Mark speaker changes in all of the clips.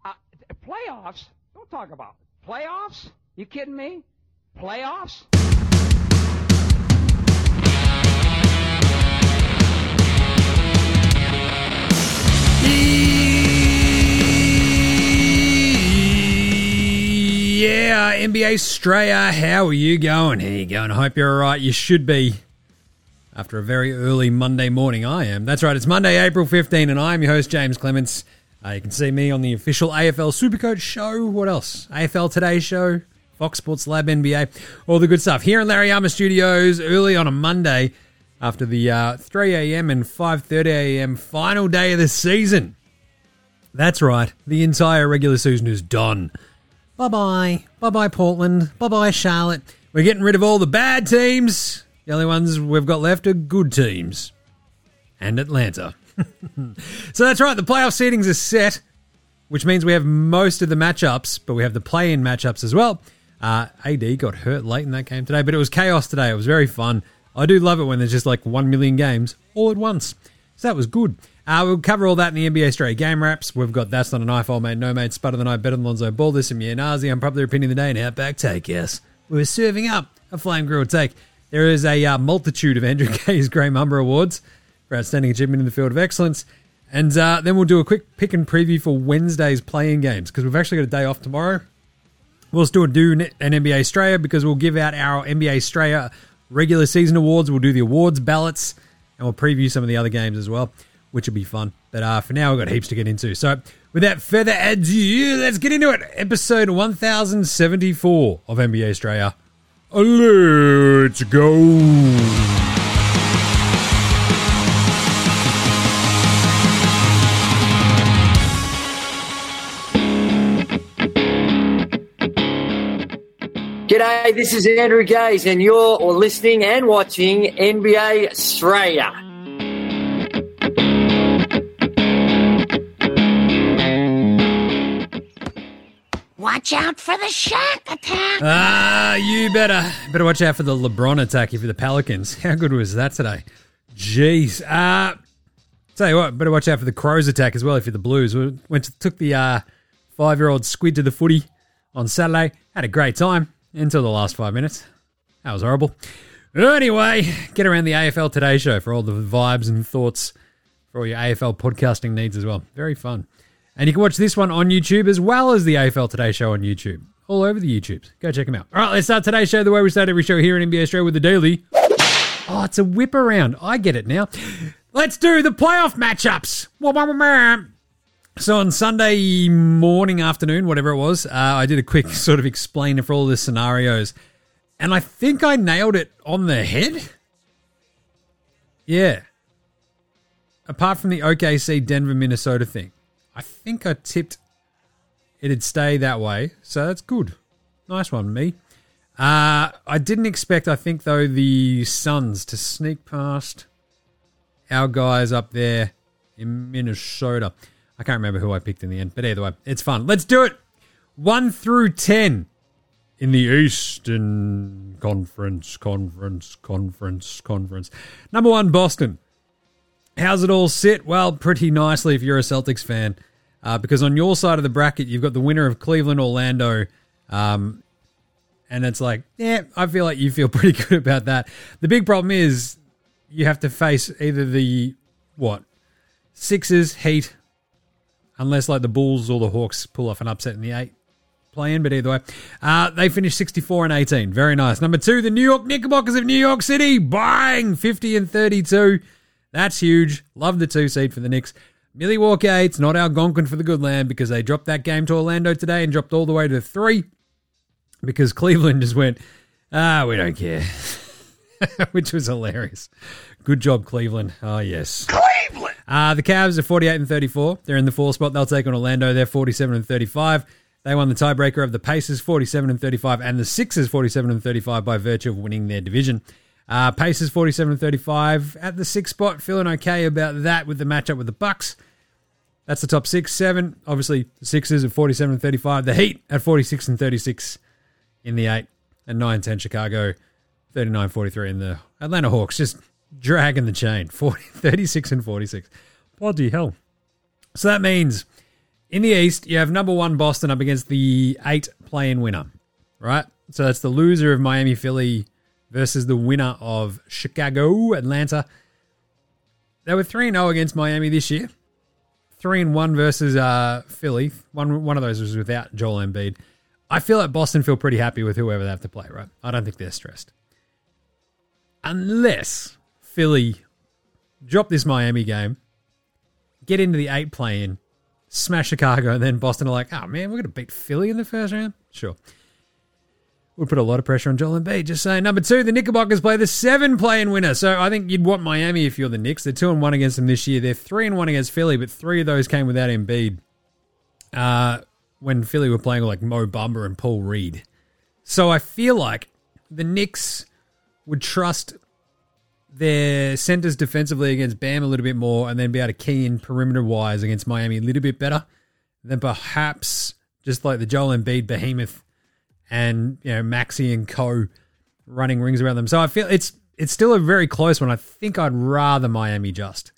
Speaker 1: Playoffs? Don't talk about playoffs. You kidding me? Playoffs?
Speaker 2: Yeah, NBA Australia, how are you going? How you going? I hope you're all right. You should be. After a very early Monday morning, I am. That's right, it's Monday, April 15, and I am your host, James Clements. You can see me on the official AFL Supercoach show. What else? AFL Today show, Fox Sports Lab NBA, all the good stuff. Here in Larry Armour Studios, early on a Monday, after the 3 a.m. and 5:30 a.m. final day of the season. That's right, the entire regular season is done. Bye-bye. Bye-bye, Portland. Bye-bye, Charlotte. We're getting rid of all the bad teams. The only ones we've got left are good teams. And Atlanta. So that's right, the playoff seedings are set, which means we have most of the matchups, but we have the play-in matchups as well. AD got hurt late in that game today, but it was chaos today. It was very fun. I do love it when there's just like 1 million games all at once. So that was good. We'll cover all that in the NBA Australia game wraps. We've got That's Not a Knife, Old Mate, No Mate, Spud of the Night, Better Than Lonzo Ball, This and Nazi, Unpopular Opinion of the Day, and Outback Take. Yes, we're serving up a flame grilled take. There is a multitude of Andrew Kay's Graham Umber Awards for Outstanding Achievement in the Field of Excellence. And then we'll do a quick pick and preview for Wednesday's play-in games, because we've actually got a day off tomorrow. We'll still do an NBA Australia, because we'll give out our NBA Australia regular season awards. We'll do the awards ballots, and we'll preview some of the other games as well, which will be fun. But for now, we've got heaps to get into. So without further ado, let's get into it. Episode 1074 of NBA Australia. Let's go.
Speaker 3: G'day, this is Andrew Gaze, and you're listening and watching NBA Australia.
Speaker 4: Watch out for the Shaq attack.
Speaker 2: You better watch out for the LeBron attack if you're the Pelicans. How good was that today? Jeez. Tell you what, better watch out for the Crows attack as well if you're the Blues. We took the 5-year-old squid to the footy on Saturday. Had a great time until the last 5 minutes. That was horrible. Anyway, get around the AFL Today show for all the vibes and thoughts for all your AFL podcasting needs as well. Very fun. And you can watch this one on YouTube as well as the AFL Today show on YouTube. All over the YouTubes. Go check them out. All right, let's start today's show the way we start every show here in NBA Australia with the Daily. Oh, it's a whip around. I get it now. Let's do the playoff matchups. So on Sunday morning, afternoon, whatever it was, I did a quick sort of explainer for all the scenarios. And I think I nailed it on the head. Yeah. Apart from the OKC Denver, Minnesota thing. I think I tipped it'd stay that way, so that's good. Nice one, me. I didn't expect, I think, though, the Suns to sneak past our guys up there in Minnesota. I can't remember who I picked in the end, but either way, it's fun. Let's do it. 1 through 10 in the Eastern Conference. Number 1, Boston. How's it all sit? Well, pretty nicely if you're a Celtics fan, because on your side of the bracket, you've got the winner of Cleveland, Orlando, and it's like, yeah, I feel like you feel pretty good about that. The big problem is you have to face either the, Sixers, Heat, unless like the Bulls or the Hawks pull off an upset in the 8 play-in, but either way, they finished 64-18. Very nice. Number 2, the New York Knickerbockers of New York City, bang, 50-32. That's huge. Love the 2 seed for the Knicks. Milwaukee, it's not Algonquin for the good land because they dropped that game to Orlando today and dropped all the way to 3 because Cleveland just went, we don't care, which was hilarious. Good job, Cleveland. Oh, yes.
Speaker 4: Cleveland!
Speaker 2: The Cavs are 48-34. They're in the 4 spot. They'll take on Orlando. They're 47-35. They won the tiebreaker of the Pacers 47-35 and the Sixers 47-35 by virtue of winning their division. Pacers 47-35 at the 6th spot. Feeling okay about that with the matchup with the Bucks. That's the top 6. 7, obviously, the Sixers at 47-35. The Heat at 46-36 in the 8. And 9-10 Chicago, 39-43 in the Atlanta Hawks. Just dragging the chain, 36-46. Bloody hell. So that means In the East, you have number 1 Boston up against the 8 play-in winner, right? So that's the loser of Miami, Philly versus the winner of Chicago, Atlanta. They were 3-0 against Miami this year. 3-1 versus Philly. One of those was without Joel Embiid. I feel like Boston feel pretty happy with whoever they have to play, right? I don't think they're stressed. Unless Philly drop this Miami game, get into the 8 play-in, smash Chicago, and then Boston are like, oh man, we're going to beat Philly in the first round? Sure. Would put a lot of pressure on Joel Embiid. Just saying. Number 2, the Knickerbockers play the 7 play-in winner. So I think you'd want Miami if you're the Knicks. They're 2-1 against them this year. They're 3-1 against Philly, but 3 of those came without Embiid. When Philly were playing like Mo Bamba and Paul Reed. So I feel like the Knicks would trust their centers defensively against Bam a little bit more and then be able to key in perimeter-wise against Miami a little bit better than perhaps just like the Joel Embiid behemoth and, you know, Maxey and co running rings around them. So I feel it's still a very close one. I think I'd rather Miami just.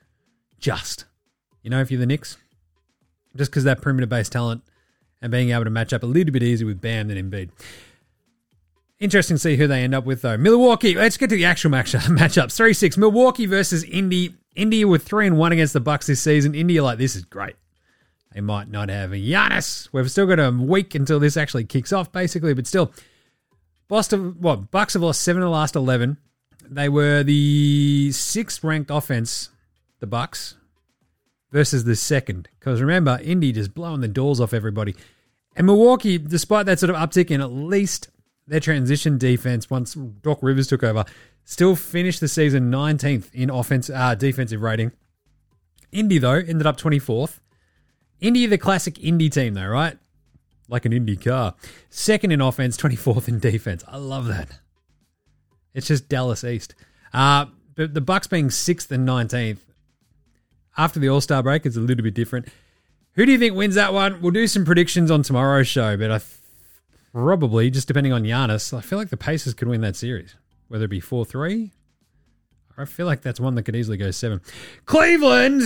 Speaker 2: You know, if you're the Knicks. Just because that perimeter-based talent and being able to match up a little bit easier with Bam than Embiid. Interesting to see who they end up with, though. Milwaukee, let's get to the actual matchups. 3-6, Milwaukee versus Indy. Indy were 3-1 against the Bucks this season. Indy are like, this is great. They might not have a Giannis. We've still got a week until this actually kicks off, basically, but still. Bucks have lost 7 of the last 11. They were the 6th ranked offense, the Bucks, versus the 2nd. Because remember, Indy just blowing the doors off everybody. And Milwaukee, despite that sort of uptick in at least their transition defense once Doc Rivers took over, still finished the season 19th in defensive rating. Indy, though, ended up 24th. Indy, the classic Indy team, though, right? Like an Indy car. 2nd in offense, 24th in defense. I love that. It's just Dallas East. But the Bucks being 6th and 19th, after the All-Star break, it's a little bit different. Who do you think wins that one? We'll do some predictions on tomorrow's show, but probably, just depending on Giannis, I feel like the Pacers could win that series. Whether it be 4-3, I feel like that's one that could easily go 7. Cleveland!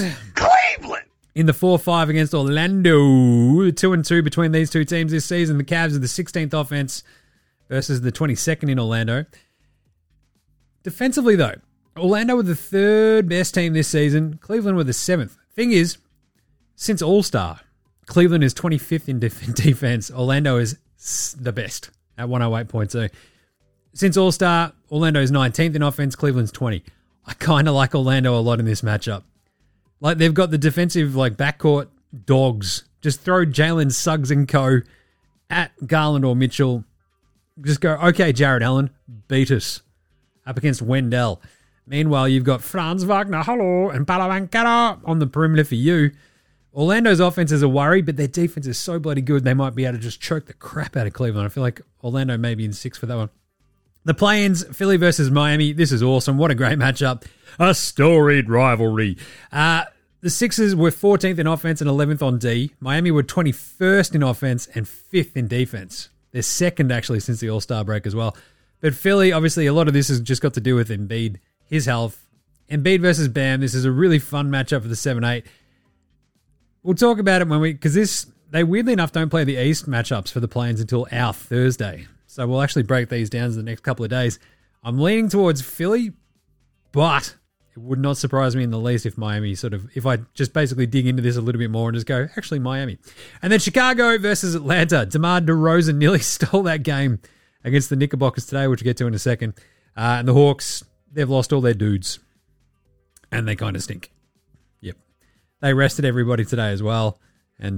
Speaker 2: In the 4-5 against Orlando. 2-2 between these two teams this season. The Cavs are the 16th offense versus the 22nd in Orlando. Defensively, though, Orlando were the 3rd best team this season. Cleveland were the 7th. Thing is, since All-Star, Cleveland is 25th in defense. Orlando is the best at 108.2. Since All-Star, Orlando is 19th in offense. Cleveland's 20. I kind of like Orlando a lot in this matchup. Like, they've got the defensive, like, backcourt dogs. Just throw Jalen Suggs and co at Garland or Mitchell. Just go, okay, Jared Allen, beat us. Up against Wendell. Meanwhile, you've got Franz Wagner, hello, and Palawankara on the perimeter for you. Orlando's offense is a worry, but their defense is so bloody good, they might be able to just choke the crap out of Cleveland. I feel like Orlando may be in 6 for that one. The play-ins, Philly versus Miami. This is awesome. What a great matchup. A storied rivalry. The Sixers were 14th in offense and 11th on D. Miami were 21st in offense and 5th in defense. They're 2nd, actually, since the All-Star break as well. But Philly, obviously, a lot of this has just got to do with Embiid, his health. Embiid versus Bam. This is a really fun matchup for the 7-8. We'll talk about it because they weirdly enough don't play the East matchups for the play-ins until our Thursday. So we'll actually break these down in the next couple of days. I'm leaning towards Philly, but it would not surprise me in the least if if I just basically dig into this a little bit more and just go, actually, Miami. And then Chicago versus Atlanta. DeMar DeRozan nearly stole that game against the Knickerbockers today, which we'll get to in a second. And the Hawks, they've lost all their dudes. And they kind of stink. Yep. They rested everybody today as well. And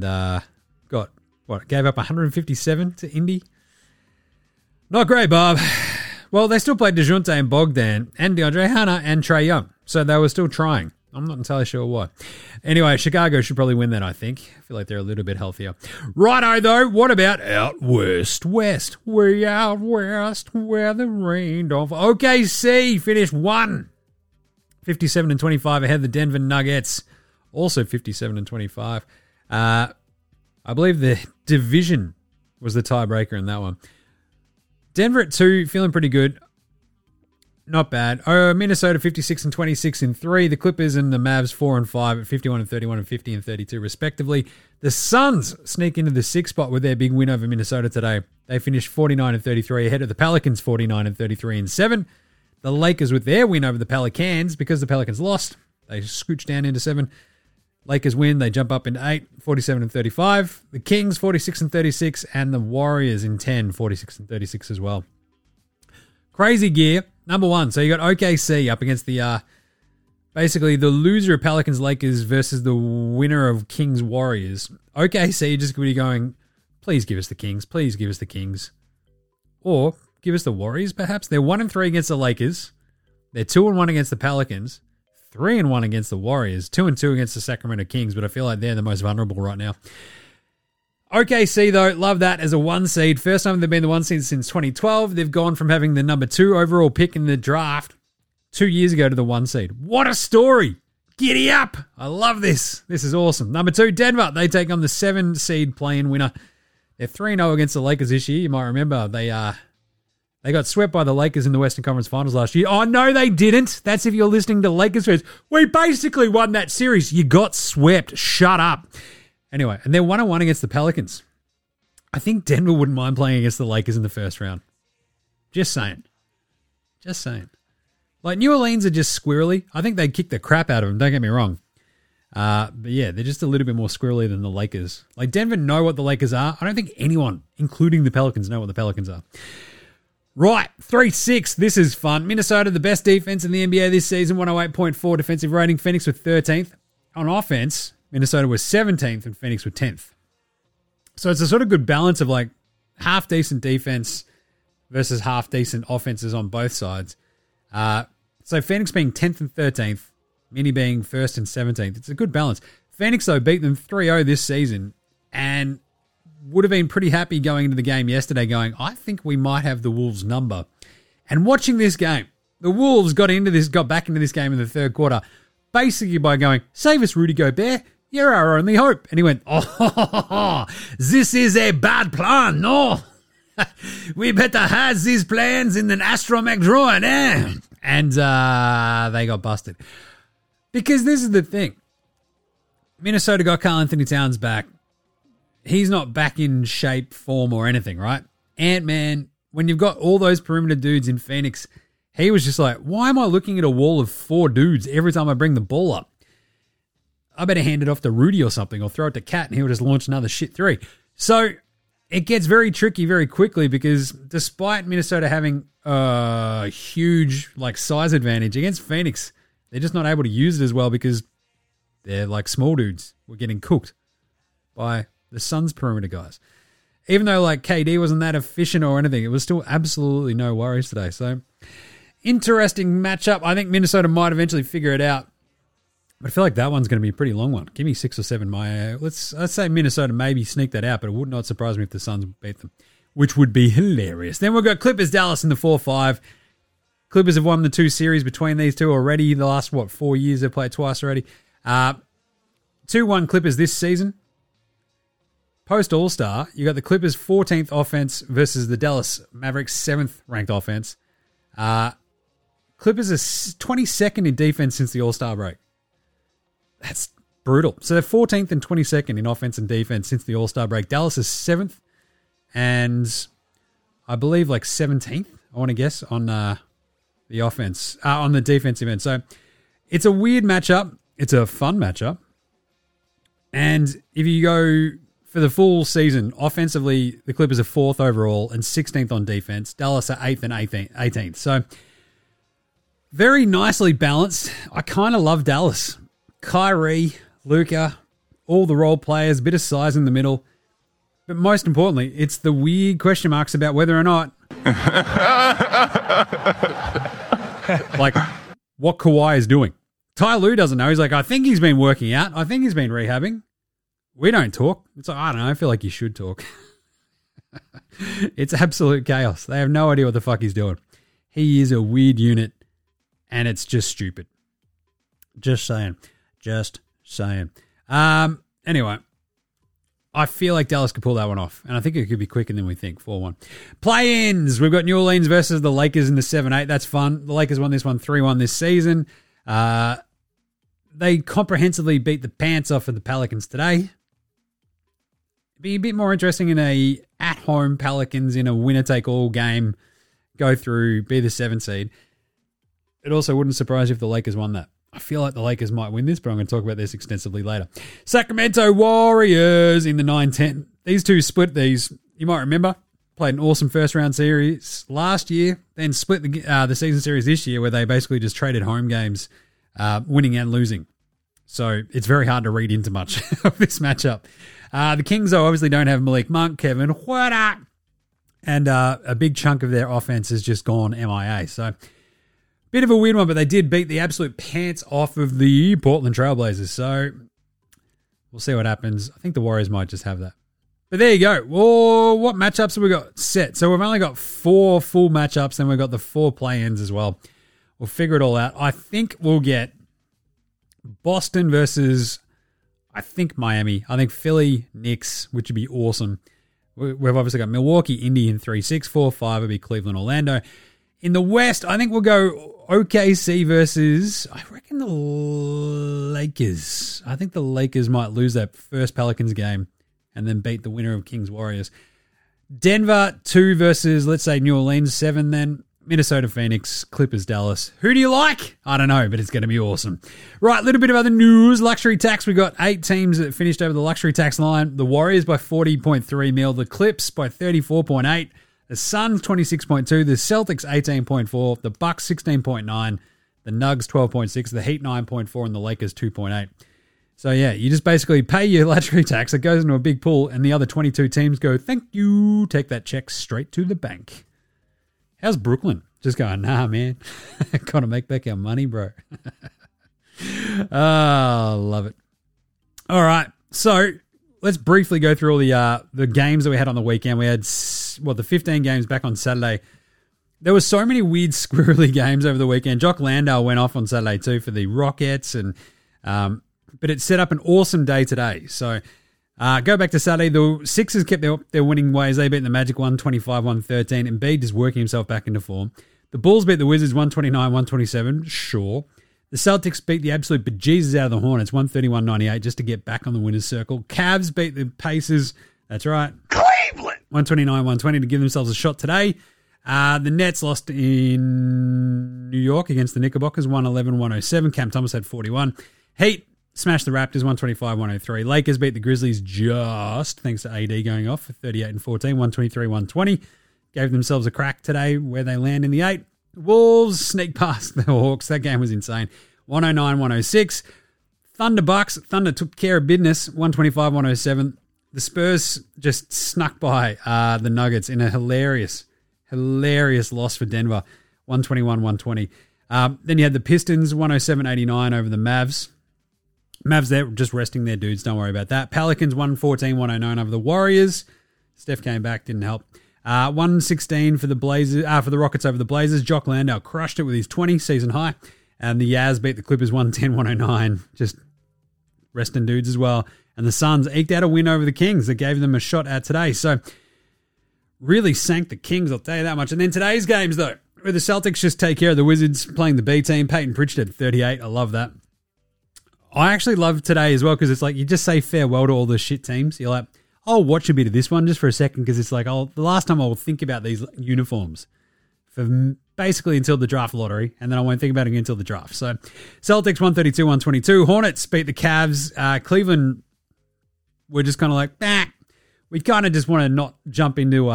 Speaker 2: gave up 157 to Indy. Not great, Bob. Well, they still played DeJounte and Bogdan and DeAndre Hunter and Trae Young. So they were still trying. I'm not entirely sure why. Anyway, Chicago should probably win that, I think. I feel like they're a little bit healthier. Righto, though. What about out west? We out west where the rain don't fall. OKC finished 57-25 ahead of the Denver Nuggets. Also 57-25. I believe the division was the tiebreaker in that one. Denver at 2, feeling pretty good. not bad. Minnesota 56 and 26 in 3. The Clippers and the Mavs 4 and 5 at 51 and 31 and 50 and 32 respectively. The Suns sneak into the 6th spot with their big win over Minnesota today. They finished 49 and 33 ahead of the Pelicans 49 and 33 and 7. The Lakers with their win over the Pelicans, because the Pelicans lost, they scooch down into 7. Lakers win, they jump up into 8, 47 and 35. The Kings 46 and 36 and the Warriors in 10, 46 and 36 as well. Crazy gear. Number 1. So you got OKC up against the basically the loser of Pelicans Lakers versus the winner of Kings Warriors. OKC just going to be going, please give us the Kings, please give us the Kings. Or give us the Warriors perhaps. They're 1 and 3 against the Lakers. They're 2 and 1 against the Pelicans. 3 and 1 against the Warriors. 2 and 2 against the Sacramento Kings, but I feel like they're the most vulnerable right now. OKC, though, love that as a 1 seed. First time they've been the 1 seed since 2012. They've gone from having the number 2 overall pick in the draft 2 years ago to the 1 seed. What a story. Giddy up. I love this. This is awesome. Number 2, Denver. They take on the 7 seed play-in winner. They're 3-0 against the Lakers this year. You might remember they got swept by the Lakers in the Western Conference Finals last year. Oh, no, they didn't. That's if you're listening to Lakers fans. We basically won that series. You got swept. Shut up. Anyway, and they're 1-1 against the Pelicans. I think Denver wouldn't mind playing against the Lakers in the first round. Just saying. Just saying. Like, New Orleans are just squirrely. I think they'd kick the crap out of them, don't get me wrong. But yeah, they're just a little bit more squirrely than the Lakers. Like, Denver know what the Lakers are. I don't think anyone, including the Pelicans, know what the Pelicans are. Right, 3-6. This is fun. Minnesota, the best defense in the NBA this season, 108.4 defensive rating. Phoenix with 13th. On offense, Minnesota was 17th and Phoenix with 10th. So it's a sort of good balance of like half decent defense versus half decent offenses on both sides. So Phoenix being 10th and 13th, Mini being 1st and 17th. It's a good balance. Phoenix, though, beat them 3-0 this season and would have been pretty happy going into the game yesterday going, I think we might have the Wolves' number. And watching this game, the Wolves got back into this game in the third quarter basically by going, save us, Rudy Gobert. You're our only hope. And he went, oh, this is a bad plan. No, we better have these plans in an astromech drawing, eh? And they got busted. Because this is the thing. Minnesota got Karl Anthony Towns back. He's not back in shape, form, or anything, right? Ant-Man, when you've got all those perimeter dudes in Phoenix, he was just like, why am I looking at a wall of 4 dudes every time I bring the ball up? I better hand it off to Rudy or something, or throw it to Cat, and he'll just launch another shit 3. So it gets very tricky very quickly because despite Minnesota having a huge size advantage against Phoenix, they're just not able to use it as well because they're like small dudes. We're getting cooked by the Suns perimeter guys. Even though KD wasn't that efficient or anything, it was still absolutely no worries today. So interesting matchup. I think Minnesota might eventually figure it out. But I feel like that one's going to be a pretty long one. Give me 6 or 7. Let's say Minnesota maybe sneak that out, but it would not surprise me if the Suns beat them, which would be hilarious. Then we've got Clippers, Dallas in the 4-5. Clippers have won the 2 series between these two already. The last, 4 years they've played twice already. 2-1 Clippers this season. Post All-Star, you got the Clippers 14th offense versus the Dallas Mavericks 7th ranked offense. Clippers are 22nd in defense since the All-Star break. That's brutal. So they're 14th and 22nd in offense and defense since the All-Star break. Dallas is 7th and I believe 17th, I want to guess, on the offense, on the defensive end. So it's a weird matchup. It's a fun matchup. And if you go for the full season, offensively, the Clippers are 4th overall and 16th on defense. Dallas are 8th and 18th. So very nicely balanced. I kind of love Dallas. Kyrie, Luka, all the role players, a bit of size in the middle. But most importantly, it's the weird question marks about whether or not what Kawhi is doing. Ty Lue doesn't know. He's like, I think he's been working out. I think he's been rehabbing. We don't talk. It's like, I don't know. I feel like you should talk. It's absolute chaos. They have no idea what the fuck he's doing. He is a weird unit, and it's just stupid. Just saying. Just saying. Anyway, I feel like Dallas could pull that one off, and I think it could be quicker than we think, 4-1. Play-ins, we've got New Orleans versus the Lakers in the 7-8. That's fun. The Lakers won this one 3-1 this season. They comprehensively beat the pants off of the Pelicans today. Be a bit more interesting in a at-home Pelicans in a winner-take-all game, go through, be the 7 seed. It also wouldn't surprise you if the Lakers won that. I feel like the Lakers might win this, but I'm going to talk about this extensively later. Sacramento Warriors in the 9-10. These two split these. You might remember, played an awesome first-round series last year, then split the season series this year where they basically just traded home games, winning and losing. So it's very hard to read into much of this matchup. The Kings, though, obviously don't have Malik Monk, Kevin Huerter, and a big chunk of their offense has just gone MIA. So bit of a weird one, but they did beat the absolute pants off of the Portland Trailblazers. So we'll see what happens. I think the Warriors might just have that. But there you go. Whoa, what matchups have we got set? So we've only got 4 full matchups, and we've got the 4 play-ins as well. We'll figure it all out. I think we'll get Boston versus, I think, Miami. I think Philly, Knicks, which would be awesome. We've obviously got Milwaukee, Indy in 3-6. 4-5 would be Cleveland, Orlando. In the West, I think we'll go OKC versus, I reckon, the Lakers. I think the Lakers might lose that first Pelicans game and then beat the winner of Kings Warriors. Denver 2 versus, let's say, New Orleans 7 then. Minnesota Phoenix, Clippers Dallas. Who do you like? I don't know, but it's going to be awesome. Right, a little bit of other news. Luxury tax. We got 8 teams that finished over the luxury tax line. The Warriors by 40.3 mil. The Clips by 34.8. The Suns 26.2, the Celtics 18.4, the Bucks 16.9, the Nugs 12.6, the Heat 9.4, and the Lakers 2.8. So yeah, you just basically pay your luxury tax, it goes into a big pool, and the other 22 teams go, thank you, take that check straight to the bank. How's Brooklyn? Just going, nah, man, gotta make back our money, bro. Oh, love it. All right, so let's briefly go through all the games that we had on the weekend. We had, the 15 games back on Saturday. There were so many weird, squirrely games over the weekend. Jock Landale went off on Saturday too for the Rockets, and but it set up an awesome day today. So go back to Saturday. The Sixers kept their winning ways. They beat the Magic 125-113. Embiid just working himself back into form. The Bulls beat the Wizards 129-127. Sure. The Celtics beat the absolute bejesus out of the Hornets 131-98 just to get back on the winner's circle. Cavs beat the Pacers. That's right.
Speaker 4: Cleveland!
Speaker 2: 129-120 to give themselves a shot today. The Nets lost in New York against the Knickerbockers 111-107. Cam Thomas had 41. Heat smashed the Raptors 125-103. Lakers beat the Grizzlies just thanks to AD going off for 38-14, 123-120. Gave themselves a crack today where they land in the 8. Wolves sneak past the Hawks. That game was insane. 109-106. Thunder Bucks. Thunder took care of business. 125-107. The Spurs just snuck by the Nuggets in a hilarious loss for Denver. 121-120. Then you had the Pistons. 107-89 over the Mavs. Mavs, they're just resting their dudes. Don't worry about that. Pelicans 114-109 over the Warriors. Steph came back. Didn't help. 116 for the Blazers, for the Rockets over the Blazers. Jock Landale crushed it with his 20 season high. And the Jazz beat the Clippers 110-109. Just resting dudes as well. And the Suns eked out a win over the Kings that gave them a shot at today. So really sank the Kings, I'll tell you that much. And then today's games, though, where the Celtics just take care of the Wizards playing the B team. Peyton Pritchard at 38. I love that. I actually love today as well because it's like you just say farewell to all the shit teams. You're like, I'll watch a bit of this one just for a second because it's like the last time I will think about these uniforms for basically until the draft lottery, and then I won't think about it until the draft. So Celtics 132-122. Hornets beat the Cavs. Cleveland were just kind of like, we kind of just want to not jump into,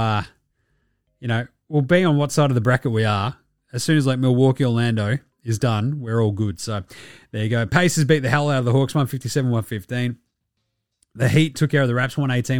Speaker 2: we'll be on what side of the bracket we are. As soon as like Milwaukee, Orlando is done, we're all good. So there you go. Pacers beat the hell out of the Hawks 157-115. The Heat took care of the Raps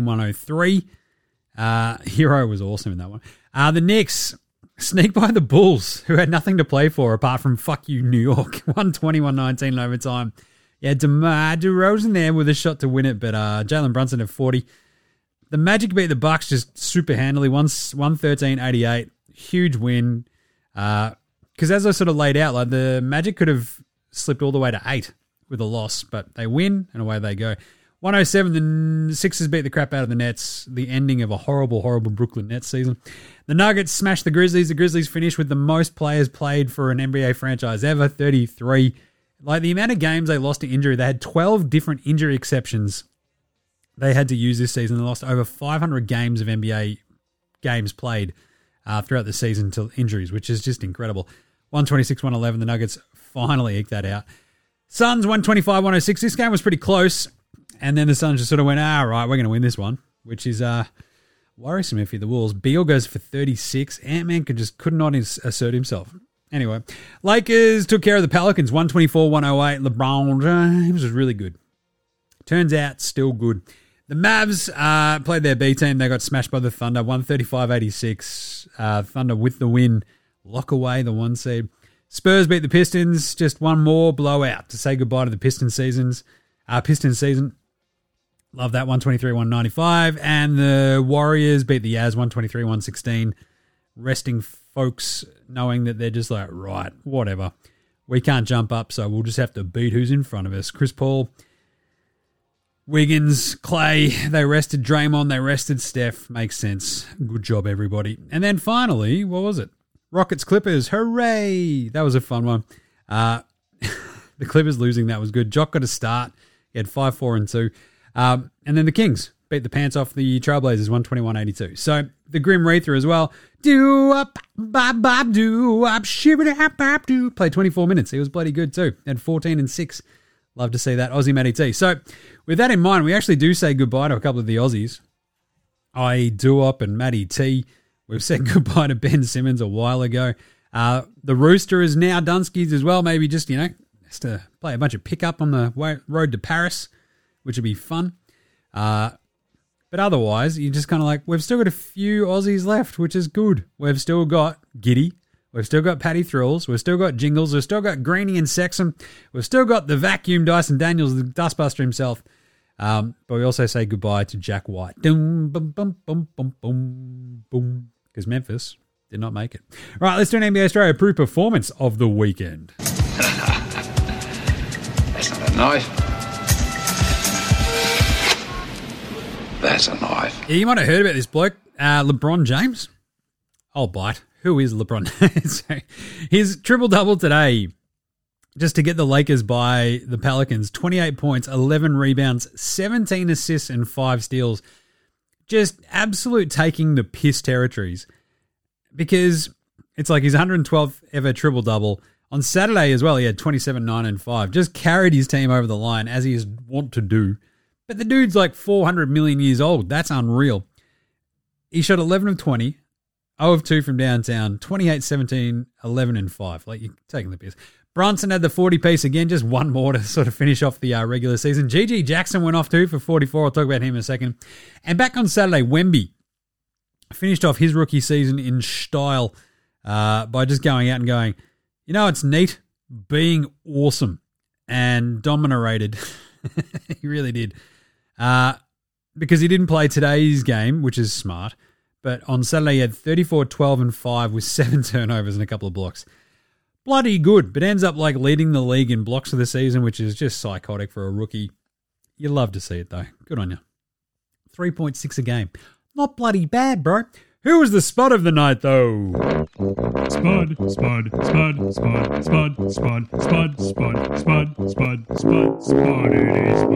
Speaker 2: 118-103. Hero was awesome in that one. The Knicks sneak by the Bulls, who had nothing to play for apart from fuck you, New York. 120-119 in overtime. Yeah, DeMar DeRozan there with a shot to win it, but Jalen Brunson at 40. The Magic beat the Bucks just super handily, 113-88. Huge win. Because as I sort of laid out, like the Magic could have slipped all the way to 8 with a loss, but they win and away they go. 107, the Sixers beat the crap out of the Nets, the ending of a horrible, horrible Brooklyn Nets season. The Nuggets smashed the Grizzlies. The Grizzlies finished with the most players played for an NBA franchise ever, 33. Like, the amount of games they lost to injury, they had 12 different injury exceptions they had to use this season. They lost over 500 games of NBA games played throughout the season to injuries, which is just incredible. 126-111, the Nuggets finally eked that out. Suns 125-106. This game was pretty close, and then the Suns just sort of went, right, we're going to win this one, which is worrisome if you're the Wolves. Beal goes for 36. Ant-Man could not assert himself. Anyway, Lakers took care of the Pelicans 124-108. LeBron James was really good. Turns out, still good. The Mavs played their B team. They got smashed by the Thunder 135-86. Thunder with the win. Lock away the 1 seed. Spurs beat the Pistons. Just one more blowout to say goodbye to the Pistons season. Love that, 123-195. And the Warriors beat the Jazz 123-116. Resting folks knowing that they're just like, right, whatever. We can't jump up, so we'll just have to beat who's in front of us. Chris Paul, Wiggins, Clay, they rested Draymond, they rested Steph. Makes sense. Good job, everybody. And then finally, what was it? Rockets Clippers, hooray! That was a fun one. The Clippers losing, that was good. Jock got a start. He had 5-4-2. And then the Kings beat the pants off the Trailblazers 121-82. So the Grim Reaper as well. Do-up, bop, do-up, shibbity-hap, do. Played 24 minutes. He was bloody good too. Had 14 and 6. Love to see that. Aussie Matty T. So with that in mind, we actually do say goodbye to a couple of the Aussies. I.e. Do-up and Matty T. We've said goodbye to Ben Simmons a while ago. The Rooster is now Dunskies as well. Maybe just to play a bunch of pickup on the road to Paris, which would be fun. But otherwise, you're just kind of like, we've still got a few Aussies left, which is good. We've still got Giddy. We've still got Paddy Thrills. We've still got Jingles. We've still got Greenie and Sexham. We've still got the vacuum Dyson Daniels, the dustbuster himself. But we also say goodbye to Jack White. Boom, boom, boom, boom, boom, boom, boom. Because Memphis did not make it. Right, let's do an NBA Australia Pro performance of the weekend.
Speaker 5: That's not a knife. That's a knife.
Speaker 2: Yeah, you might have heard about this bloke, LeBron James. I'll bite. Who is LeBron? So, his triple-double today, just to get the Lakers by the Pelicans. 28 points, 11 rebounds, 17 assists, and 5 steals. Just absolute taking the piss territories. Because it's like his 112th ever triple-double. On Saturday as well, he had 27, 9, and 5. Just carried his team over the line, as he is wont to do. But the dude's like 400 million years old. That's unreal. He shot 11 of 20, 0 of 2 from downtown, 28, 17, 11, and 5. Like, you're taking the piss. Brunson had the 40-piece again, just one more to sort of finish off the regular season. Gigi Jackson went off too for 44. I'll talk about him in a second. And back on Saturday, Wemby finished off his rookie season in style by just going out and going, it's neat being awesome and dominated. He really did. Because he didn't play today's game, which is smart. But on Saturday, he had 34, 12, and 5 with 7 turnovers and a couple of blocks. Bloody good, but ends up like leading the league in blocks for the season, which is just psychotic for a rookie. You love to see it, though. Good on you. 3.6 a game. Not bloody bad, bro. Who was the spud of the night, though?
Speaker 6: Spud, spud, spud, spud, spud, spud, spud, spud, spud, spud, spud, spud, it is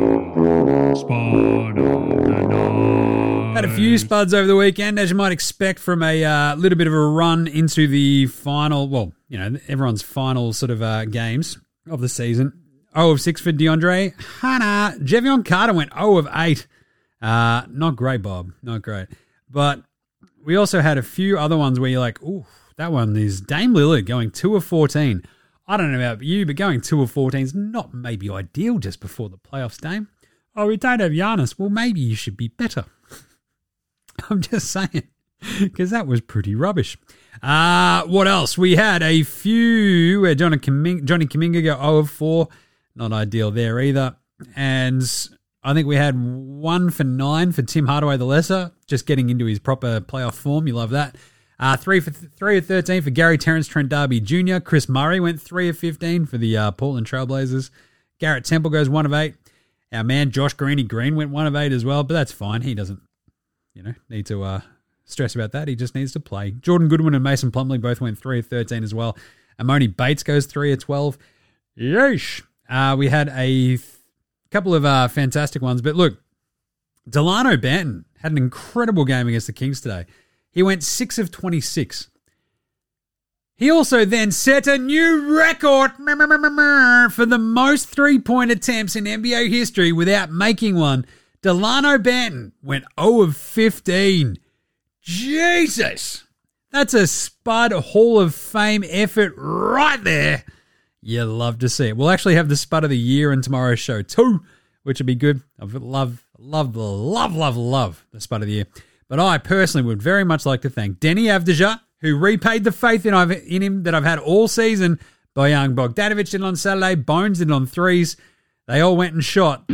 Speaker 6: spud of the night.
Speaker 2: Had a few spuds over the weekend, as you might expect from a little bit of a run into the final, everyone's final sort of games of the season. 0 of 6 for DeAndre Hunter. Jevion Carter went 0 of 8. Not great, Bob. Not great. But we also had a few other ones where you're like, ooh, that one is Dame Lillard going 2 of 14. I don't know about you, but going 2 of 14 is not maybe ideal just before the playoffs, Dame. Oh, we don't have Giannis. Well, maybe you should be better. I'm just saying, because that was pretty rubbish. What else? We had a few where Johnny Kuminga go 0 of 4. Not ideal there either. And I think we had 1 for 9 for Tim Hardaway the Lesser, just getting into his proper playoff form. You love that. 3 of 13 for Gary Terrence Trent D'Arby Jr. Chris Murray went 3 of 15 for the Portland Trailblazers. Garrett Temple goes 1 of 8. Our man Josh Green went 1 of 8 as well, but that's fine. He doesn't, need to stress about that. He just needs to play. Jordan Goodwin and Mason Plumlee both went 3 of 13 as well. Amoni Bates goes 3 of 12. Yeesh. We had a couple of fantastic ones, but look, Delano Banton had an incredible game against the Kings today. He went 6 of 26. He also then set a new record for the most three-point attempts in NBA history without making one. Delano Banton went 0 of 15. Jesus! That's a Spud Hall of Fame effort right there. You love to see it. We'll actually have the Spud of the Year in tomorrow's show too, which would be good. I love the Spud of the Year. But I personally would very much like to thank Denny Avdija, who repaid the faith in him that I've had all season. Bojan Bogdanovic did it on Saturday. Bones did it on threes. They all went and shot.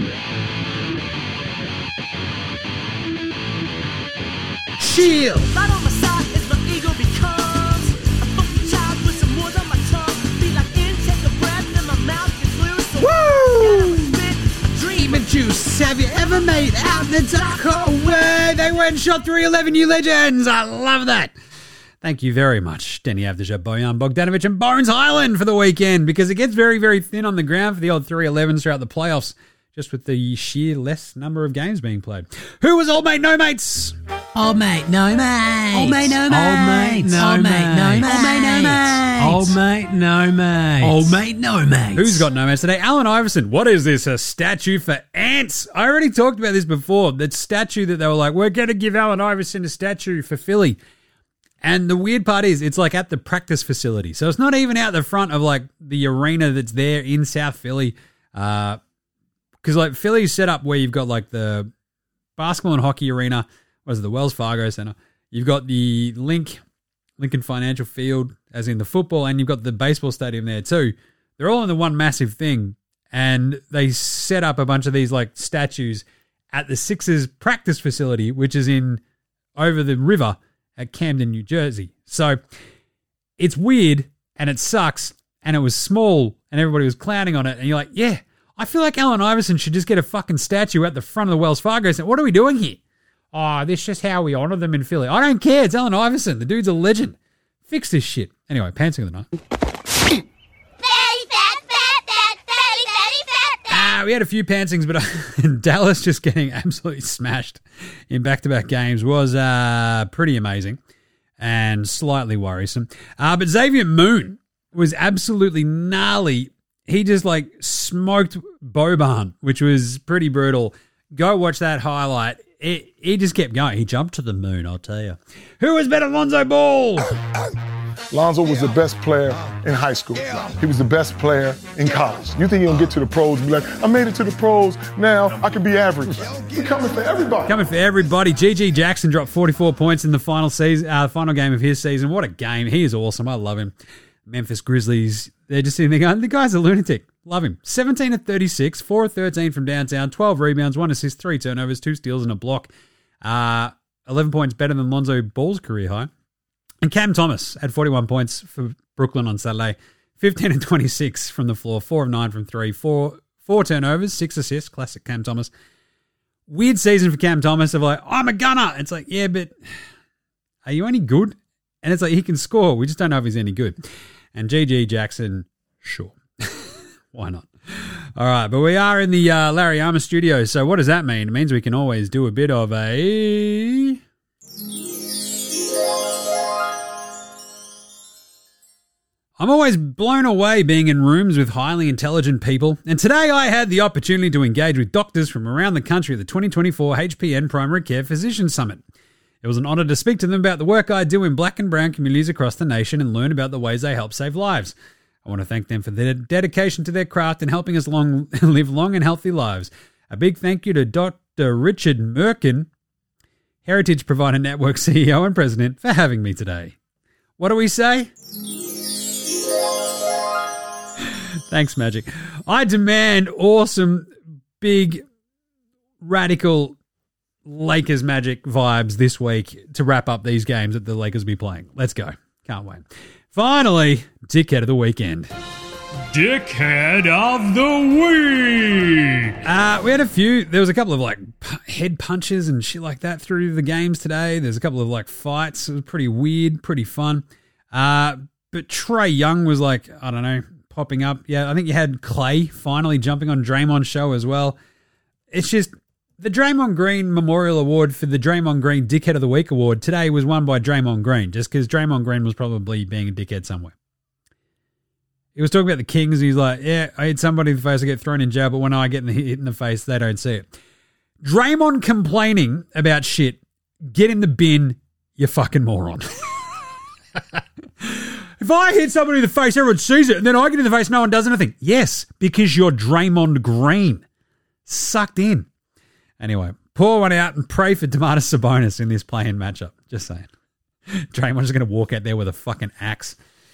Speaker 2: Shield!
Speaker 7: Right on my side is my ego becomes a funky child with some words on my tongue. Be like take a breath and my mouth gets loose. Woo!
Speaker 2: Demon Juice, have you ever made out in the dark hallway? They went and shot 311, you legends. I love that. Thank you very much, Denny Avdija, Bojan Bogdanovic, and Bones Highland for the weekend, because it gets very, very thin on the ground for the old 311s throughout the playoffs, just with the sheer less number of games being played. Who was Old Mate No Mates?
Speaker 8: Old Mate No Mates.
Speaker 2: Old Mate No Mates.
Speaker 8: Old Mate No Mates.
Speaker 2: Old Mate No Mates.
Speaker 8: Old Mate No Mates.
Speaker 2: Who's got no mates today? Alan Iverson. What is this? A statue for ants? I already talked about this before. That statue that they were like, we're going to give Alan Iverson a statue for Philly. And the weird part is it's like at the practice facility. So it's not even out the front of like the arena that's there in South Philly. Because like Philly's set up where you've got like the basketball and hockey arena, was it the Wells Fargo Center? You've got the Lincoln Financial Field, as in the football, and you've got the baseball stadium there too. They're all in the one massive thing. And they set up a bunch of these like statues at the Sixers practice facility, which is in over the river at Camden, New Jersey. So it's weird and it sucks and it was small and everybody was clowning on it. And you're like, yeah, I feel like Allen Iverson should just get a fucking statue at the front of the Wells Fargo Center. What are we doing here? Oh, this is just how we honor them in Philly. I don't care. It's Allen Iverson. The dude's a legend. Fix this shit. Anyway, pantsing of the night. We had a few pantsings, but Dallas just getting absolutely smashed in back-to-back games was pretty amazing and slightly worrisome. But Xavier Moon was absolutely gnarly. He just like smoked Boban, which was pretty brutal. Go watch that highlight. He just kept going. He jumped to the moon, I'll tell you. Who was better, Lonzo Ball?
Speaker 9: Lonzo was the best player in high school. He was the best player in college. You think he'll get to the pros and be like, I made it to the pros, now I can be average. He's coming for everybody.
Speaker 2: Coming for everybody. GG Jackson dropped 44 points in the final game of his season. What a game. He is awesome. I love him. Memphis Grizzlies, they're just sitting there going, the guy's a lunatic. Love him. 17 of 36, 4 of 13 from downtown, 12 rebounds, 1 assist, 3 turnovers, 2 steals and a block. 11 points better than Lonzo Ball's career high. And Cam Thomas had 41 points for Brooklyn on Saturday. 15 and 26 from the floor, 4 of 9 from 3, 4 turnovers, 6 assists, classic Cam Thomas. Weird season for Cam Thomas of like, I'm a gunner. It's like, yeah, but are you any good? And it's like, he can score. We just don't know if he's any good. And GG Jackson, sure. Why not? All right, but we are in the Larry Armour studio, so what does that mean? It means we can always do a bit of a... I'm always blown away being in rooms with highly intelligent people, and today I had the opportunity to engage with doctors from around the country at the 2024 HPN Primary Care Physician Summit. It was an honour to speak to them about the work I do in black and brown communities across the nation and learn about the ways they help save lives. I want to thank them for their dedication to their craft and helping us live long and healthy lives. A big thank you to Dr. Richard Merkin, Heritage Provider Network CEO and President, for having me today. What do we say? Thanks, Magic. I demand awesome, big, radical Lakers Magic vibes this week to wrap up these games that the Lakers will be playing. Let's go. Can't wait. Finally, dickhead of the weekend.
Speaker 6: Dickhead of the Week.
Speaker 2: We had a few. There was a couple of like head punches and shit like that through the games today. There's a couple of like fights. It was pretty weird, pretty fun. But Trae Young was like, I don't know, popping up. Yeah, I think you had Clay finally jumping on Draymond's show as well. It's just the Draymond Green Memorial Award for the Draymond Green Dickhead of the Week award today was won by Draymond Green, just because Draymond Green was probably being a dickhead somewhere. He was talking about the Kings, and he's like, yeah, I hit somebody in the face, I get thrown in jail, but when I get hit in the face, they don't see it. Draymond complaining about shit, get in the bin, you fucking moron. If I hit somebody in the face, everyone sees it, and then I get in the face, no one does anything. Yes, because you're Draymond Green. Sucked in. Anyway, pour one out and pray for Domantas Sabonis in this play-in matchup. Just saying. Draymond's going to walk out there with a fucking axe.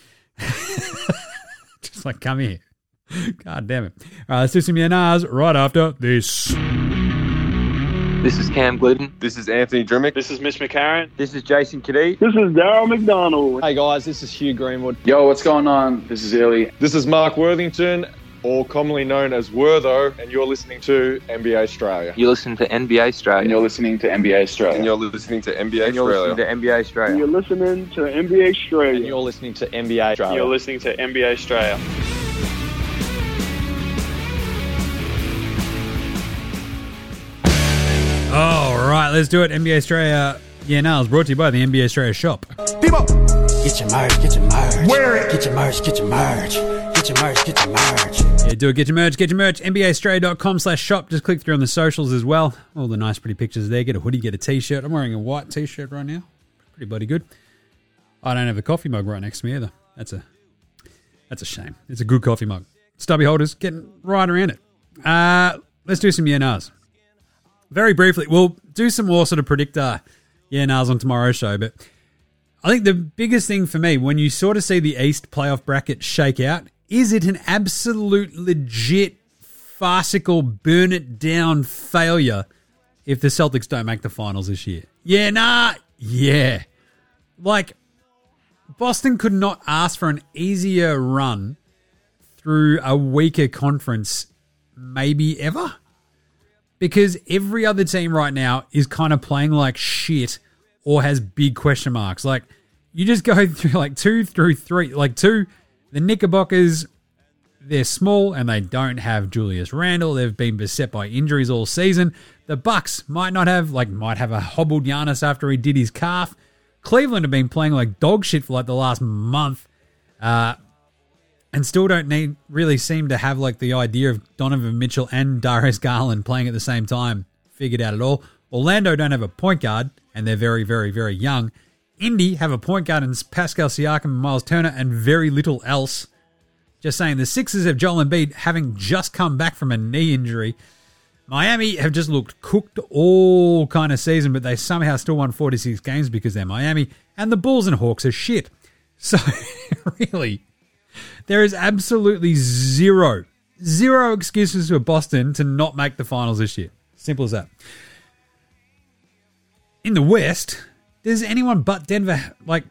Speaker 2: Just like, come here. God damn it. All right, let's do some Yanars right after this.
Speaker 10: This is Cam Glidden.
Speaker 11: This is Anthony Drimmick.
Speaker 12: This is Mitch McCarron.
Speaker 10: This is Jason Kadee.
Speaker 13: This is Darryl McDonald.
Speaker 14: Hey guys, this is Hugh Greenwood.
Speaker 5: Yo, what's going on? This is Illy.
Speaker 11: This is Mark Worthington, or commonly known as Wortho, and you're listening to NBA Australia.
Speaker 10: You're listening to NBA Australia.
Speaker 5: And you're listening to NBA Australia.
Speaker 11: And you're listening to NBA
Speaker 10: And you're
Speaker 11: Australia.
Speaker 10: listening to NBA Australia.
Speaker 13: And you're listening to NBA Australia.
Speaker 14: And you're listening to NBA Australia.
Speaker 12: You're listening to NBA Australia.
Speaker 2: All right, let's do it. NBA Australia. Yeah, now it's brought to you by the NBA Australia shop.
Speaker 8: People, get your merch, get your merch.
Speaker 9: Wear it.
Speaker 8: Get your merch, get your merch. Get your merch, get your merch.
Speaker 2: Yeah, do it. Get your merch, get your merch. NBAaustralia.com/shop. Just click through on the socials as well. All the nice, pretty pictures there. Get a hoodie, get a t-shirt. I'm wearing a white t-shirt right now. Pretty bloody good. I don't have a coffee mug right next to me either. That's a shame. It's a good coffee mug. Stubby holders getting right around it. Let's do some YNRs. Very briefly, we'll do some more sort of predictor YNRs on tomorrow's show, but I think the biggest thing for me, when you sort of see the East playoff bracket shake out, is it an absolute legit farcical burn it down failure if the Celtics don't make the finals this year? Yeah. Like, Boston could not ask for an easier run through a weaker conference maybe ever. Because every other team right now is kind of playing like shit or has big question marks. Like, you just go through like 2 through 3. Like, the Knickerbockers, they're small and they don't have Julius Randle. They've been beset by injuries all season. The Bucks might have a hobbled Giannis after he did his calf. Cleveland have been playing like dog shit for like the last month. And still don't really seem to have like the idea of Donovan Mitchell and Darius Garland playing at the same time figured out at all. Orlando don't have a point guard, and they're very, very, very young. Indy have a point guard in Pascal Siakam and Miles Turner and very little else. Just saying, the Sixers have Joel Embiid having just come back from a knee injury. Miami have just looked cooked all kind of season, but they somehow still won 46 games because they're Miami. And the Bulls and Hawks are shit. So, really, there is absolutely zero excuses for Boston to not make the finals this year. Simple as that. In the West, does anyone but Denver,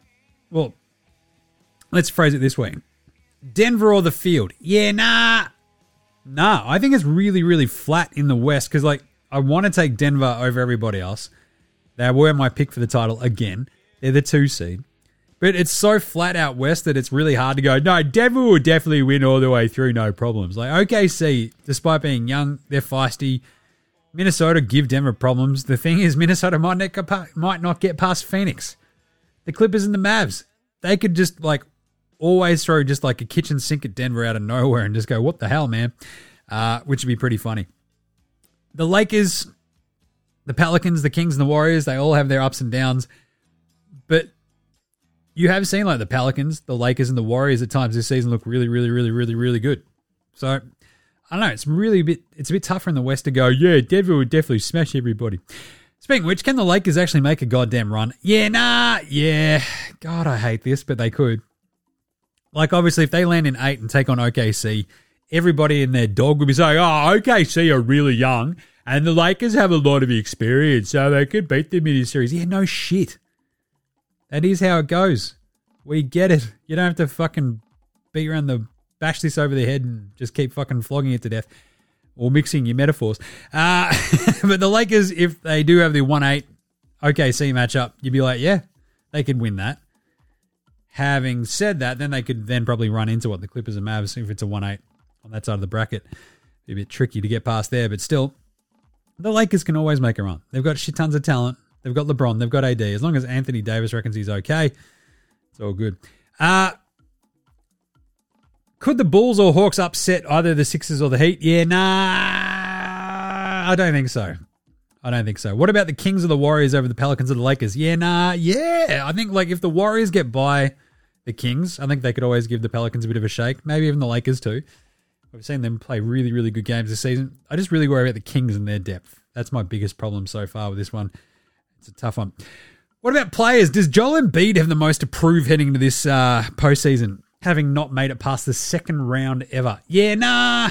Speaker 2: let's phrase it this way. Denver or the field? Yeah, nah. I think it's really, really flat in the West because, I want to take Denver over everybody else. They were my pick for the title again. They're the 2 seed. But it's so flat out West that it's really hard to go, no, Denver will definitely win all the way through, no problems. Like, OKC, despite being young, they're feisty. Minnesota give Denver problems. The thing is, Minnesota might not get past Phoenix. The Clippers and the Mavs, they could just, always throw just a kitchen sink at Denver out of nowhere and just go, what the hell, man? Which would be pretty funny. The Lakers, the Pelicans, the Kings, and the Warriors, they all have their ups and downs. But you have seen the Pelicans, the Lakers, and the Warriors at times this season look really, really, really, really, really good. So, I don't know. It's a bit tougher in the West to go, yeah, Denver would definitely smash everybody. Speaking of which, can the Lakers actually make a goddamn run? Yeah. God, I hate this, but they could. Obviously, if they land in 8 and take on OKC, everybody and their dog would be saying, oh, OKC are really young, and the Lakers have a lot of experience, so they could beat them in this series. Yeah, no shit. That is how it goes. We get it. You don't have to fucking beat around the bash this over their head and just keep fucking flogging it to death or mixing your metaphors. But the Lakers, if they do have the 1-8 OKC matchup, you'd be like, yeah, they could win that. Having said that, then they could then probably run into what the Clippers and Mavs if it's a 1-8 on that side of the bracket. Be a bit tricky to get past there, but still, the Lakers can always make a run. They've got shit tons of talent. They've got LeBron. They've got AD. As long as Anthony Davis reckons he's okay, it's all good. Could the Bulls or Hawks upset either the Sixers or the Heat? Yeah, nah, I don't think so. What about the Kings or the Warriors over the Pelicans or the Lakers? Yeah, nah, yeah. I think like if the Warriors get by the Kings, I think they could always give the Pelicans a bit of a shake. Maybe even the Lakers too. I've seen them play really, really good games this season. I just really worry about the Kings and their depth. That's my biggest problem so far with this one. It's a tough one. What about players? Does Joel Embiid have the most to prove heading into this postseason, having not made it past the second round ever? Yeah, nah.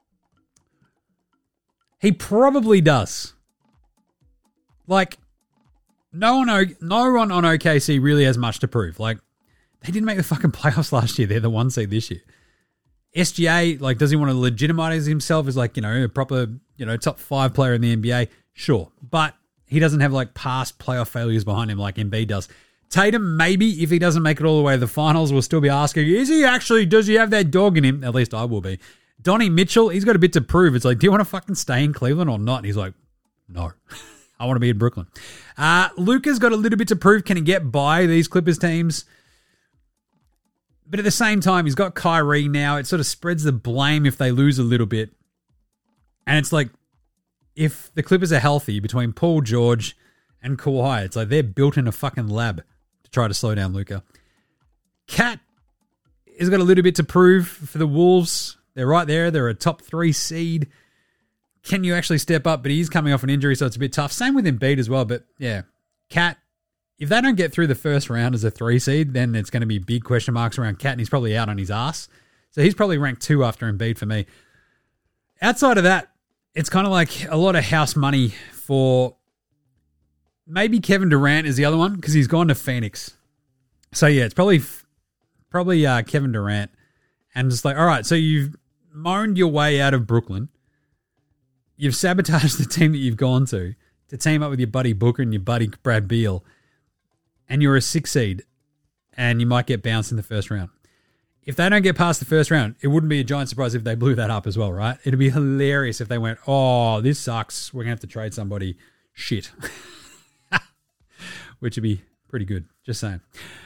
Speaker 2: He probably does. Like, no one on OKC really has much to prove. Like, they didn't make the fucking playoffs last year. They're the 1 seed this year. SGA, like, does he want to legitimize himself as, like, a proper, top 5 player in the NBA? Sure. But he doesn't have, like, past playoff failures behind him like Embiid does. Tatum, maybe, if he doesn't make it all the way to the finals, we'll still be asking, does he have that dog in him? At least I will be. Donnie Mitchell, he's got a bit to prove. It's like, do you want to fucking stay in Cleveland or not? And he's like, no. I want to be in Brooklyn. Luka's got a little bit to prove. Can he get by these Clippers teams? But at the same time, he's got Kyrie now. It sort of spreads the blame if they lose a little bit. And it's like, if the Clippers are healthy between Paul George and Kawhi, it's like they're built in a fucking lab to try to slow down Luka. Cat has got a little bit to prove for the Wolves. They're right there. They're a top 3 seed. Can you actually step up? But he's coming off an injury, so it's a bit tough. Same with Embiid as well. But yeah, Cat, if they don't get through the first round as a 3 seed, then it's going to be big question marks around Cat, and he's probably out on his ass. So he's probably ranked 2 after Embiid for me. Outside of that, it's kind of like a lot of house money for maybe Kevin Durant is the other one because he's gone to Phoenix. So yeah, it's probably Kevin Durant. And it's like, all right, so you've moaned your way out of Brooklyn. You've sabotaged the team that you've gone to team up with your buddy Booker and your buddy Brad Beal, and you're a 6 seed, and you might get bounced in the first round. If they don't get past the first round, it wouldn't be a giant surprise if they blew that up as well, right? It'd be hilarious if they went, oh, this sucks. We're going to have to trade somebody. Shit. Which would be pretty good. Just saying.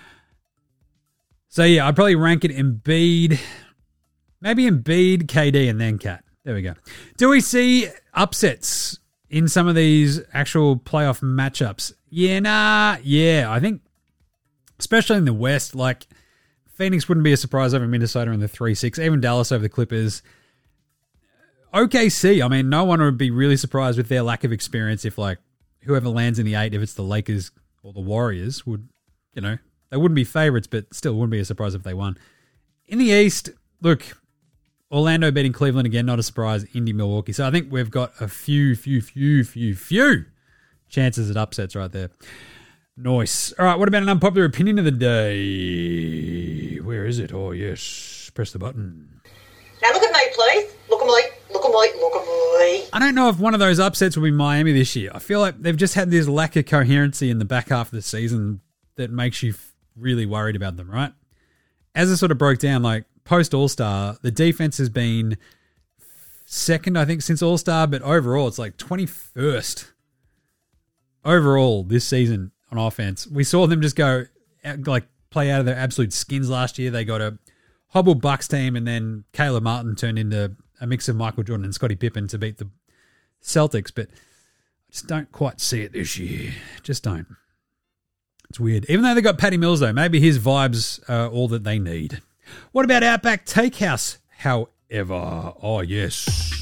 Speaker 2: So, yeah, I'd probably rank it Embiid. Maybe Embiid, KD, and then Cat. There we go. Do we see upsets in some of these actual playoff matchups? Yeah, nah. Yeah, I think, especially in the West, like, Phoenix wouldn't be a surprise over Minnesota in the 3-6. Even Dallas over the Clippers. OKC, I mean, no one would be really surprised with their lack of experience if, like, whoever lands in the 8, if it's the Lakers or the Warriors, would, they wouldn't be favorites, but still wouldn't be a surprise if they won. In the East, look, Orlando beating Cleveland again, not a surprise. Indy, Milwaukee. So I think we've got a few chances at upsets right there. Nice. All right, what about an unpopular opinion of the day? Where is it? Oh, yes. Press the button.
Speaker 15: Now look at me, please. Look at me. Look at me. Look at me.
Speaker 2: I don't know if one of those upsets will be Miami this year. I feel like they've just had this lack of coherency in the back half of the season that makes you really worried about them, right? As I sort of broke down, like, post All-Star, the defense has been second, I think, since All-Star, but overall it's like 21st overall this season on offense. We saw them just go, like, play out of their absolute skins last year. They got a hobble Bucks team, and then Caleb Martin turned into a mix of Michael Jordan and Scottie Pippen to beat the Celtics, but I just don't quite see it this year. Just don't. It's weird. Even though they got Patty Mills, though, maybe his vibes are all that they need. What about Outback Takehouse, however? Oh, yes.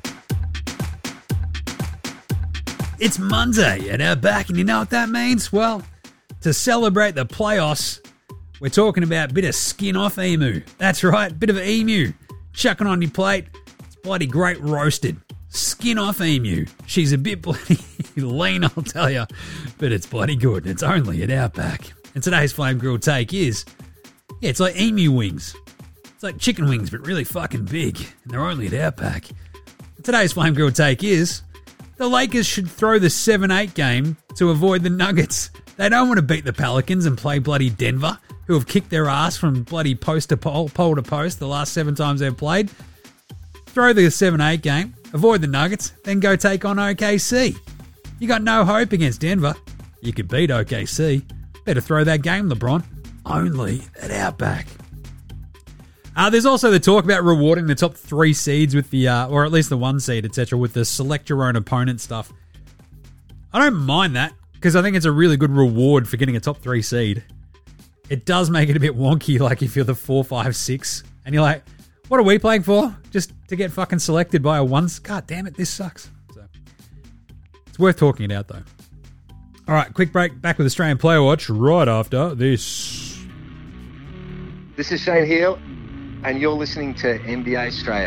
Speaker 2: It's Monday at Outback, and you know what that means? Well, to celebrate the playoffs, we're talking about a bit of skin off emu. That's right, bit of emu. Chucking on your plate. It's bloody great roasted. Skin off emu. She's a bit bloody lean, I'll tell you, but it's bloody good. It's only at Outback. And today's Flame Grill take is, yeah, it's like emu wings. It's like chicken wings, but really fucking big, and they're only at Outback. Today's Flame Grill take is the Lakers should throw the 7-8 game to avoid the Nuggets. They don't want to beat the Pelicans and play bloody Denver, who have kicked their ass from bloody post to pole to post the last 7 times they've played. Throw the 7-8 game, avoid the Nuggets, then go take on OKC. You got no hope against Denver. You could beat OKC. Better throw that game, LeBron. Only at Outback. There's also the talk about rewarding the top 3 seeds with the, or at least the 1 seed, etc., with the select your own opponent stuff. I don't mind that, because I think it's a really good reward for getting a top 3 seed. It does make it a bit wonky, like if you're the 4, 5, 6, and you're like, what are we playing for? Just to get fucking selected by a 1? God damn it, this sucks. So it's worth talking it out, though. All right, quick break. Back with Australian Player Watch right after this.
Speaker 16: This is Shane Heal, and you're listening to NBA Australia.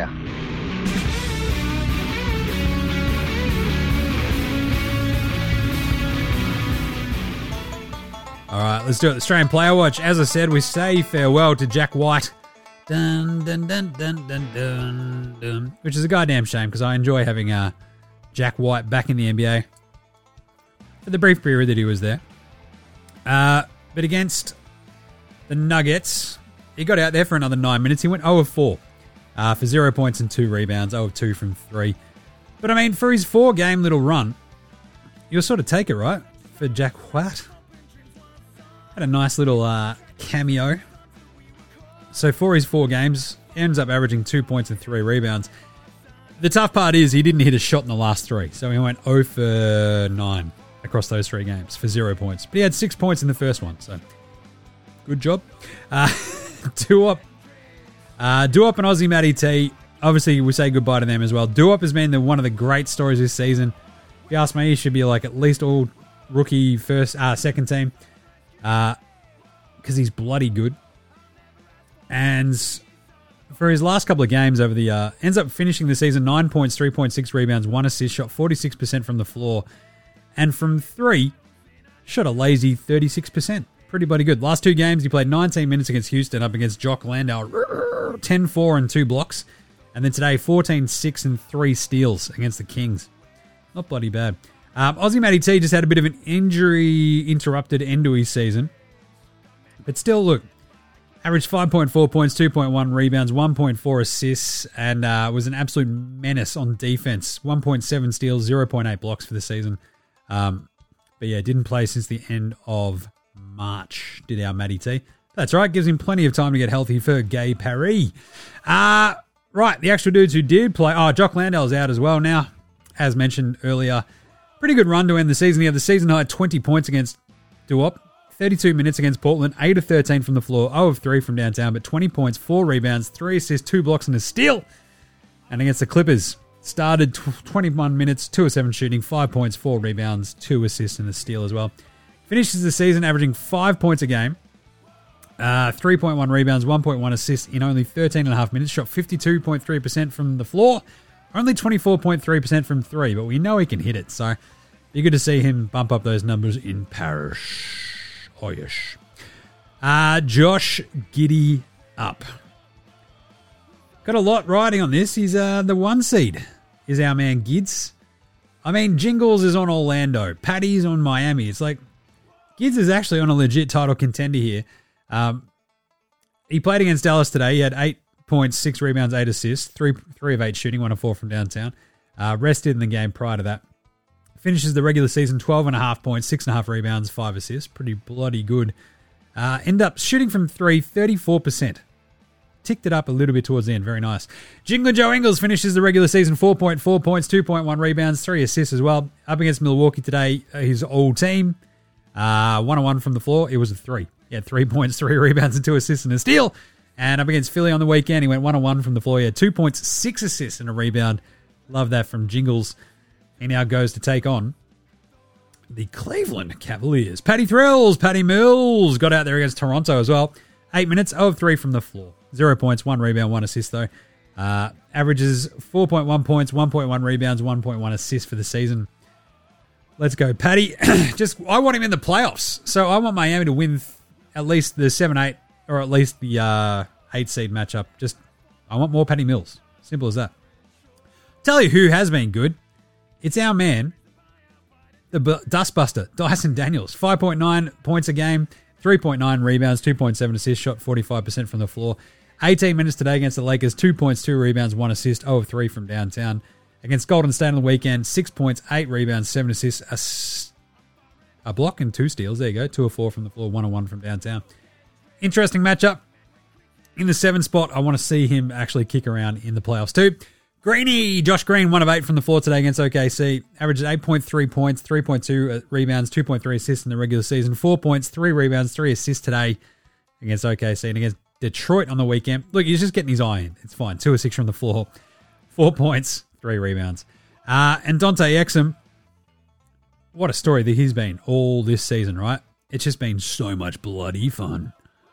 Speaker 2: All right, let's do it. Australian Player Watch. As I said, we say farewell to Jack White. Dun, dun, dun, dun, dun, dun, dun. Which is a goddamn shame, because I enjoy having Jack White back in the NBA for the brief period that he was there. But against the Nuggets, he got out there for another 9 minutes. He went 0 of 4 for 0 points and 2 rebounds, 0 of 2 from 3. But I mean, for his 4-game little run, you'll sort of take it, right? For Jack White. Had a nice little cameo. So for his 4 games, he ends up averaging 2 points and 3 rebounds. The tough part is he didn't hit a shot in the last 3. So he went 0 for 9 across those 3 games for 0 points. But he had 6 points in the first one, so good job. Duop and Aussie Matty T. Obviously, we say goodbye to them as well. Duop has been one of the great stories this season. If you ask me, he should be like at least all rookie second team. Because he's bloody good. And for his last couple of games over the ends up finishing the season 9 points, 3.6 rebounds, 1 assist, shot 46% from the floor. And from 3, shot a lazy 36%. Pretty bloody good. Last 2 games, he played 19 minutes against Houston up against Jock Landale. 10-4 and 2 blocks. And then today, 14-6 and 3 steals against the Kings. Not bloody bad. Aussie Matty T just had a bit of an injury-interrupted end to his season. But still, look, averaged 5.4 points, 2.1 rebounds, 1.4 assists, and was an absolute menace on defense. 1.7 steals, 0.8 blocks for the season. But yeah, didn't play since the end of March, did our Matty T. That's right, gives him plenty of time to get healthy for Gay Paris. Right, the actual dudes who did play. Jock Landale's out as well now, as mentioned earlier. Pretty good run to end the season. He had the season high 20 points against Duop, 32 minutes against Portland, 8 of 13 from the floor, 0 of 3 from downtown, but 20 points, 4 rebounds, 3 assists, 2 blocks, and a steal. And against the Clippers, started 21 minutes, 2 of 7 shooting, 5 points, 4 rebounds, 2 assists, and a steal as well. Finishes the season averaging 5 points a game, 3.1 rebounds, 1.1 assists in only 13.5 minutes, shot 52.3% from the floor, only 24.3% from 3, but we know he can hit it, so be good to see him bump up those numbers in Paris. Oh, yes. Josh Giddey up. Got a lot riding on this. He's the 1 seed, is our man Gids. I mean, Jingles is on Orlando. Patty's on Miami. It's like, Gids is actually on a legit title contender here. He played against Dallas today. He had 8 points, 6 rebounds, 8 assists, 3 of 8 shooting, 1 of 4 from downtown. Rested in the game prior to that. Finishes the regular season 12.5 points, 6.5 rebounds, 5 assists. Pretty bloody good. End up shooting from 3, 34%. Ticked it up a little bit towards the end. Very nice. Jingler Joe Ingles finishes the regular season 4.4 points, 2.1 rebounds, 3 assists as well. Up against Milwaukee today, his old team. 1-1 from the floor. It was a 3. He had 3 points, 3 rebounds, and 2 assists and a steal. And up against Philly on the weekend, he went 1-1 from the floor. He had 2 points, 6 assists, and a rebound. Love that from Jingles. He now goes to take on the Cleveland Cavaliers. Patty Mills got out there against Toronto as well. 8 minutes, 0 of 3 from the floor. 0 points, 1 rebound, 1 assist though. Averages 4.1 points, 1.1 rebounds, 1.1 assists for the season. Let's go, Patty. I want him in the playoffs. So I want Miami to win at least the 7-8 or at least the 8 seed matchup. I want more Patty Mills. Simple as that. Tell you who has been good. It's our man, the Dustbuster, Dyson Daniels. 5.9 points a game, 3.9 rebounds, 2.7 assists, shot 45% from the floor. 18 minutes today against the Lakers, 2 points, 2 rebounds, 1 assist, 0 of 3 from downtown. Against Golden State on the weekend, 6 points, 8 rebounds, 7 assists, a block and 2 steals. There you go, 2 of 4 from the floor, 1 of 1 from downtown. Interesting matchup. In the 7 spot, I want to see him actually kick around in the playoffs too. Greeny, Josh Green, 1 of 8 from the floor today against OKC. Averages 8.3 points, 3.2 rebounds, 2.3 assists in the regular season. 4 points, 3 rebounds, 3 assists today against OKC. And against Detroit on the weekend, look, he's just getting his eye in. It's fine. 2 of 6 from the floor. 4 points, 3 rebounds. And Dante Exum, what a story that he's been all this season, right? It's just been so much bloody fun.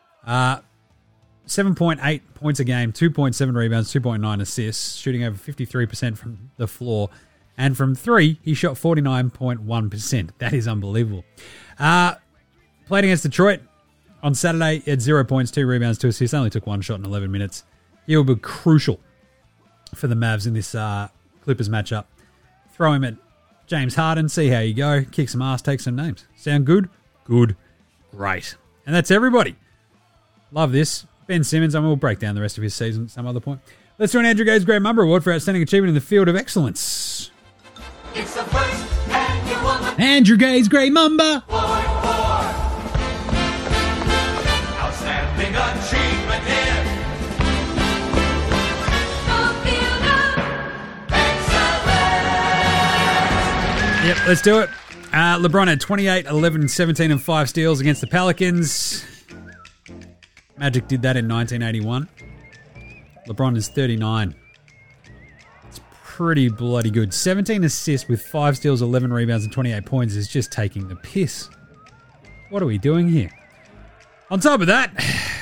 Speaker 2: 7.8 points a game, 2.7 rebounds, 2.9 assists, shooting over 53% from the floor. And from 3, he shot 49.1%. That is unbelievable. Played against Detroit on Saturday. He had 0 points, 2 rebounds, 2 assists. Only took 1 shot in 11 minutes. He will be crucial for the Mavs in this Clippers matchup. Throw him at James Harden, see how you go. Kick some ass, take some names. Sound good? Good. Great. And that's everybody. Love this. Ben Simmons, and we'll break down the rest of his season at some other point. Let's do an Andrew Gaze Great Mumber Award for Outstanding Achievement in the Field of Excellence.
Speaker 7: It's the first annual
Speaker 2: Andrew Gaze Great Mumber.
Speaker 7: Outstanding achievement here. The Field of Excellence.
Speaker 2: Yep, let's do it. LeBron had 28, 11, 17, and 5 steals against the Pelicans. Magic did that in 1981. LeBron is 39. It's pretty bloody good. 17 assists with 5 steals, 11 rebounds, and 28 points is just taking the piss. What are we doing here? On top of that,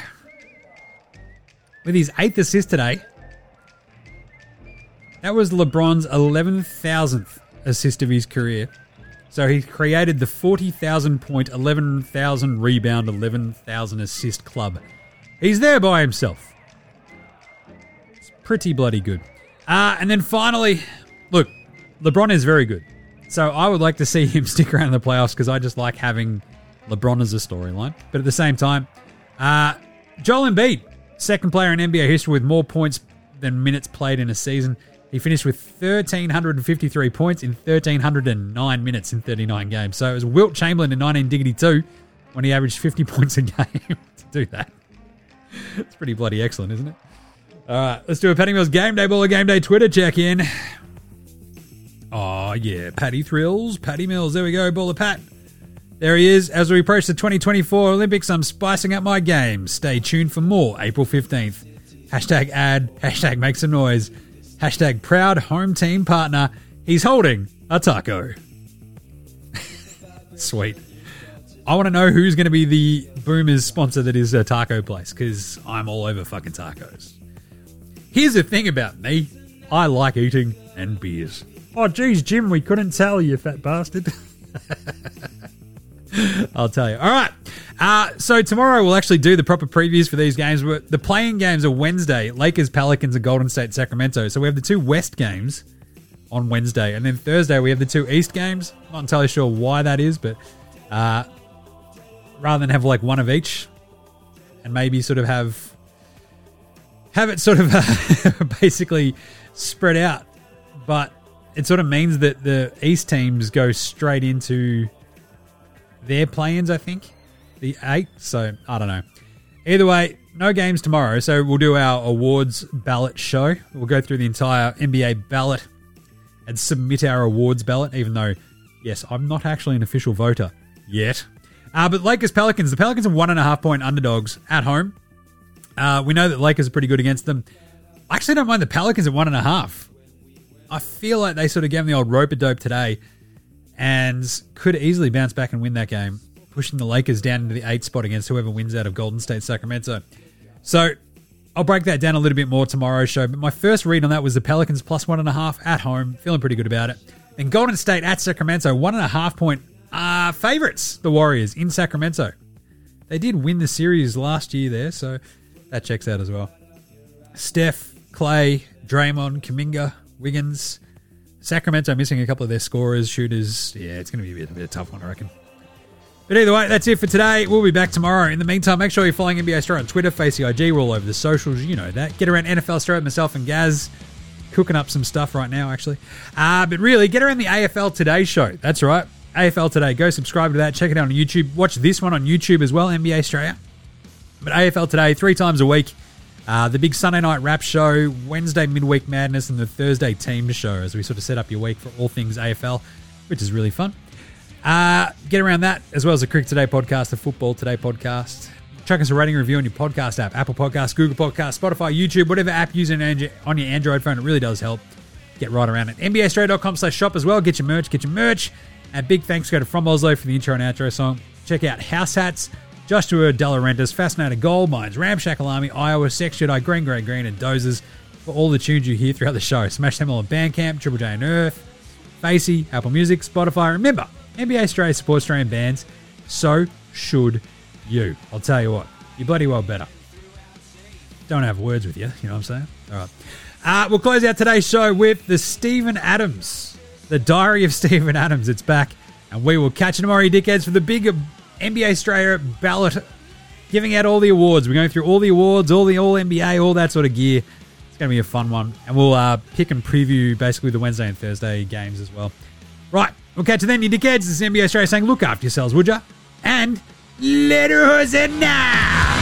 Speaker 2: with his 8th assist today, that was LeBron's 11,000th assist of his career. So he created the 40,000 point, 11,000 rebound, 11,000 assist club. He's there by himself. It's pretty bloody good. And then finally, look, LeBron is very good. So I would like to see him stick around in the playoffs because I just like having LeBron as a storyline. But at the same time, Joel Embiid, second player in NBA history with more points than minutes played in a season. He finished with 1,353 points in 1,309 minutes in 39 games. So it was Wilt Chamberlain in 1982 when he averaged 50 points a game to do that. It's pretty bloody excellent, isn't it? All right, let's do a Patty Mills Game Day Baller Game Day Twitter check-in. Oh, yeah, Patty Thrills, Patty Mills. There we go, Baller Pat. There he is. As we approach the 2024 Olympics, I'm spicing up my game. Stay tuned for more April 15th. Hashtag ad, hashtag make some noise. Hashtag proud home team partner. He's holding a taco. Sweet. I want to know who's going to be the Boomers sponsor that is a taco place, because I'm all over fucking tacos. Here's the thing about me. I like eating and beers. Oh, geez, Jim, we couldn't tell you, fat bastard. I'll tell you. All right. So tomorrow we'll actually do the proper previews for these games. The playing games are Wednesday. Lakers, Pelicans, and Golden State, Sacramento. So we have the 2 West games on Wednesday. And then Thursday we have the 2 East games. Not entirely sure why that is, but rather than have like one of each and maybe sort of have it sort of basically spread out. But it sort of means that the East teams go straight into their play-ins, I think. The 8. So, I don't know. Either way, no games tomorrow. So, we'll do our awards ballot show. We'll go through the entire NBA ballot and submit our awards ballot, even though, yes, I'm not actually an official voter yet. But Lakers-Pelicans. The Pelicans are 1.5-point underdogs at home. We know that Lakers are pretty good against them. I actually don't mind the Pelicans at 1.5. I feel like they sort of gave them the old rope-a-dope today and could easily bounce back and win that game, pushing the Lakers down into the 8th spot against whoever wins out of Golden State, Sacramento. So I'll break that down a little bit more tomorrow's show. But my first read on that was the Pelicans plus 1.5 at home. Feeling pretty good about it. And Golden State at Sacramento, 1.5-point favorites, the Warriors in Sacramento. They did win the series last year there, so That checks out as well. Steph, Clay, Draymond, Kuminga, Wiggins. Sacramento missing a couple of their scorers, shooters. Yeah, it's going to be a bit of a tough one, I reckon. But either way, that's it for today. We'll be back tomorrow. In the meantime, make sure you're following NBA Australia on Twitter, Facey IG. We're all over the socials. You know that. Get around NFL Australia, myself and Gaz. Cooking up some stuff right now, actually. But really, get around the AFL Today show. That's right. AFL Today. Go subscribe to that. Check it out on YouTube. Watch this one on YouTube as well, NBA Australia. But AFL Today, 3 times a week. The big Sunday night wrap show, Wednesday midweek madness, and the Thursday team show as we sort of set up your week for all things AFL, which is really fun. Get around that, as well as the Cricket Today podcast, the Football Today podcast. Chuck us a rating review on your podcast app, Apple Podcasts, Google Podcasts, Spotify, YouTube, whatever app you're using on your Android phone. It really does help. Get right around it. NBAaustralia.com/shop as well. Get your merch. And big thanks go to From Oslo for the intro and outro song. Check out House Hats, Joshua De Laurentiis, Fascinator Gold Mines, Ramshackle Army, Iowa, Sex Jedi, Green, and Dozers for all the tunes you hear throughout the show. Smash them all on Bandcamp, Triple J and Earth, Facey, Apple Music, Spotify. Remember, NBA Australia supports Australian bands. So should you. I'll tell you what, you bloody well better. Don't have words with you, you know what I'm saying? All right. We'll close out today's show with the Steven Adams, the Diary of Steven Adams. It's back, and we will catch you tomorrow, you dickheads, for the big NBA Australia ballot, giving out all the awards. We're going through all the awards, all NBA, all that sort of gear. It's going to be a fun one, and we'll pick and preview basically the Wednesday and Thursday games as well. Right, we'll catch you then, you dickheads. This is NBA Australia saying, look after yourselves, would ya? And later, who's it now?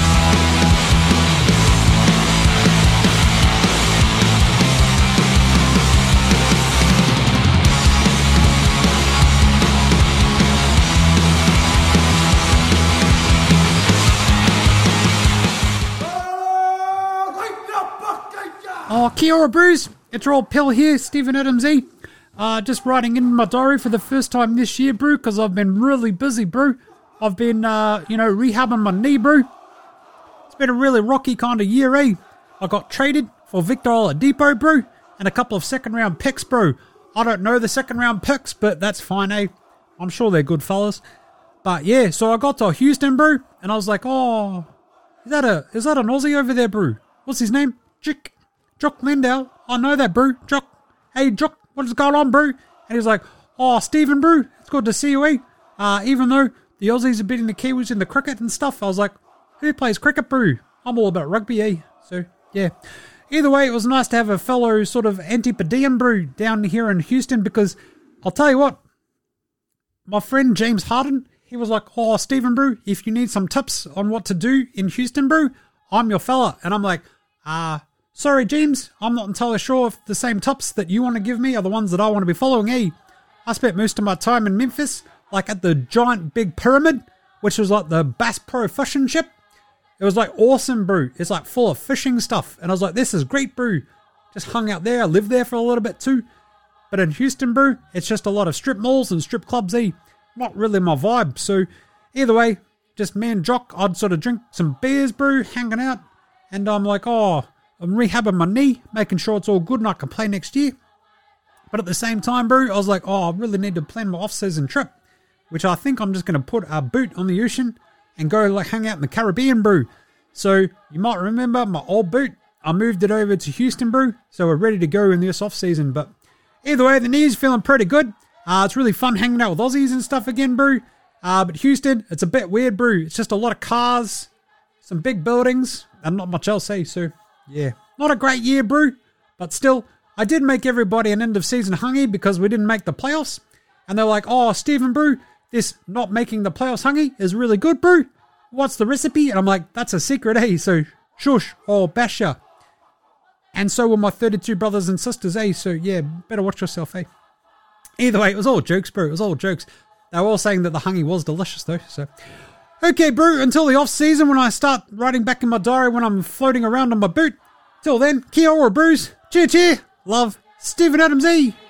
Speaker 2: Oh, kia ora, Bruce. It's your old pal here, Steven Adams E. Just writing in my diary for the first time this year, bro, because I've been really busy, bro. I've been, rehabbing my knee, bro. It's been a really rocky kind of year, eh? I got traded for Victor Oladipo, bro, and a couple of second-round picks, bro. I don't know the second-round picks, but that's fine, eh? I'm sure they're good fellas. But, yeah, so I got to Houston, bro, and I was like, oh, is that an Aussie over there, bro? What's his name? Jock Lindell. I know that, bro. Jock. Hey, Jock, what's going on, bro? And he was like, oh, Stephen, bro, it's good to see you, eh? Even though the Aussies are beating the Kiwis in the cricket and stuff, I was like, who plays cricket, bro? I'm all about rugby, eh? So, yeah. Either way, it was nice to have a fellow sort of anti-per bro down here in Houston, because I'll tell you what, my friend James Harden, he was like, oh, Stephen, bro, if you need some tips on what to do in Houston, bro, I'm your fella. And I'm like, sorry, James, I'm not entirely sure if the same tips that you want to give me are the ones that I want to be following, eh? I spent most of my time in Memphis, like at the giant big pyramid, which was like the Bass Pro fishing ship. It was like awesome, bro. It's like full of fishing stuff. And I was like, this is great, bro. Just hung out there. I lived there for a little bit too. But in Houston, bro, it's just a lot of strip malls and strip clubs, eh? Not really my vibe. So either way, just me and Jock, I'd sort of drink some beers, bro, hanging out. And I'm like, oh, I'm rehabbing my knee, making sure it's all good and I can play next year. But at the same time, bro, I was like, oh, I really need to plan my off-season trip, which I think I'm just going to put a boot on the ocean and go like hang out in the Caribbean, bro. So you might remember my old boot. I moved it over to Houston, bro. So we're ready to go in this off-season. But either way, the knee's feeling pretty good. It's really fun hanging out with Aussies and stuff again, bro. But Houston, it's a bit weird, bro. It's just a lot of cars, some big buildings, and not much else, eh? So yeah, not a great year, bro. But still, I did make everybody an end-of-season hungy because we didn't make the playoffs. And they're like, oh, Stephen, bro, this not making the playoffs hungy is really good, bro. What's the recipe? And I'm like, that's a secret, eh? So shush or basha. And so were my 32 brothers and sisters, eh? So yeah, better watch yourself, eh? Either way, it was all jokes, bro. It was all jokes. They were all saying that the hungy was delicious, though. So, okay, bro, until the off-season when I start writing back in my diary when I'm floating around on my boot. Till then, kia ora, bros. Cheer, cheer. Love, Steven Adams E.